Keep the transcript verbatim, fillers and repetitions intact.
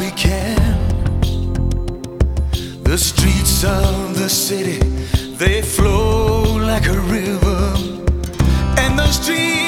we can. The streets of the city, they flow like a river, and the streets